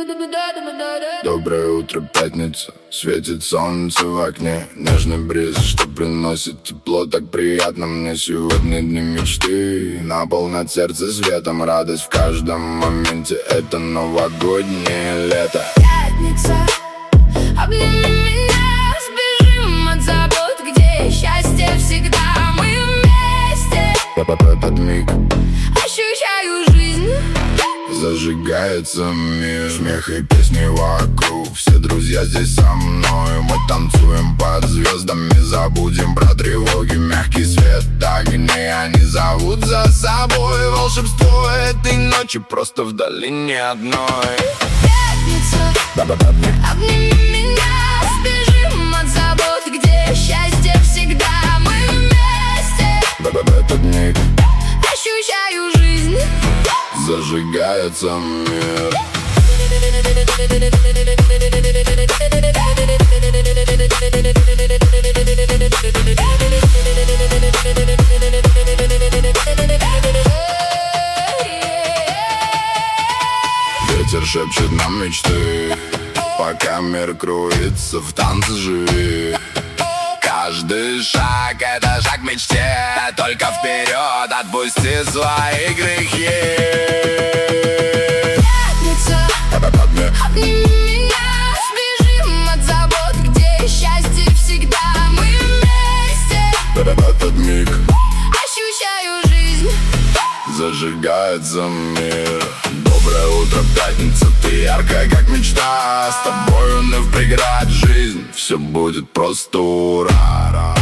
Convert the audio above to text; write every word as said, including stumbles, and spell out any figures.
Доброе утро, пятница, светит солнце в окне. Нежный бриз, что приносит тепло, так приятно мне. Сегодня дни мечты, наполнят сердце светом. Радость в каждом моменте, это новогоднее лето. Пятница, обними меня, сбежим от забот, где счастье всегда, мы вместе. Этот миг Ощущаю жизнь, зажигается мир. Смех и песни вокруг, все друзья здесь со мной. Мы танцуем под звездами, забудем про тревоги. Мягкий свет огней, они зовут за собой. Волшебство этой ночи просто в долине одной. пятница, обними меня, сбежим от забот, где счастье всегда, мы вместе. Этот миг Ощущаю жизнь, зажигается мир. Ветер шепчет нам мечты, пока мир круится, в танце живи. Каждый шаг — это шаг к мечте, только вперед, отпусти свои грехи. пятница, обними меня, сбежим от забот, где счастье всегда, мы вместе. Этот миг Ощущаю жизнь, зажигается мир. Доброе утро, пятница, ты яркая, как мечта. С тобою не в преград жизнь, все будет просто ура.